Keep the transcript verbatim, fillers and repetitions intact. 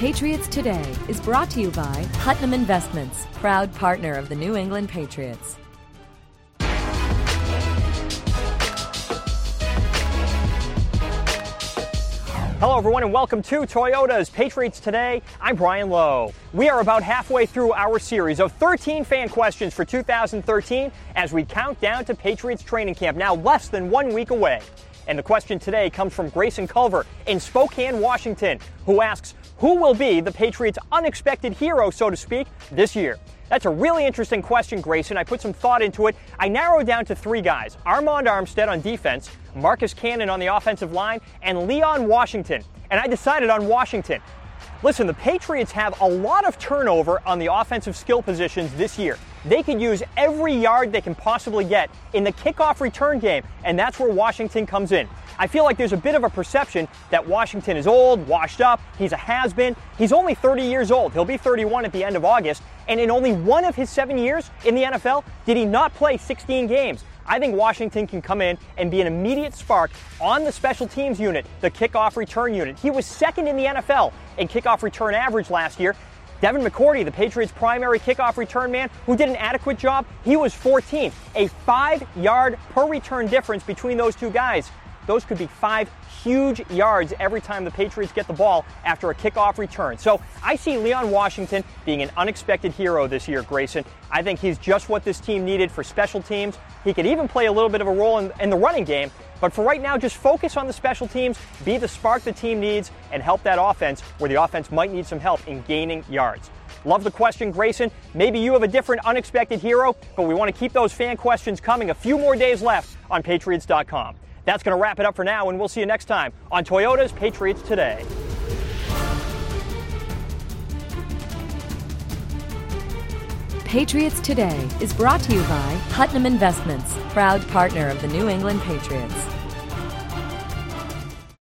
Patriots Today is brought to you by Putnam Investments, proud partner of the New England Patriots. Hello, everyone, and welcome to Toyota's Patriots Today. I'm Brian Lowe. We are about halfway through our series of thirteen fan questions for two thousand thirteen as we count down to Patriots training camp, now less than one week away. And the question today comes from Grayson Culver in Spokane, Washington, who asks, who will be the Patriots' unexpected hero, so to speak, this year? That's a really interesting question, Grayson. I put some thought into it. I narrowed down to three guys: Armand Armstead on defense, Marcus Cannon on the offensive line, and Leon Washington. And I decided on Washington. Listen, the Patriots have a lot of turnover on the offensive skill positions this year. They could use every yard they can possibly get in the kickoff return game, and that's where Washington comes in. I feel like there's a bit of a perception that Washington is old, washed up, he's a has-been. He's only thirty years old. He'll be thirty-one at the end of August, and in only one of his seven years in the N F L did he not play sixteen games. I think Washington can come in and be an immediate spark on the special teams unit, the kickoff return unit. He was second in the N F L in kickoff return average last year. Devin McCourty, the Patriots' primary kickoff return man, who did an adequate job, he was fourteenth. A five-yard per return difference between those two guys. Those could be five huge yards every time the Patriots get the ball after a kickoff return. So I see Leon Washington being an unexpected hero this year, Grayson. I think he's just what this team needed for special teams. He could even play a little bit of a role in, in the running game. But for right now, just focus on the special teams, be the spark the team needs, and help that offense where the offense might need some help in gaining yards. Love the question, Grayson. Maybe you have a different unexpected hero, but we want to keep those fan questions coming. A few more days left on Patriots dot com. That's going to wrap it up for now, and we'll see you next time on Toyota's Patriots Today. Patriots Today is brought to you by Putnam Investments, proud partner of the New England Patriots.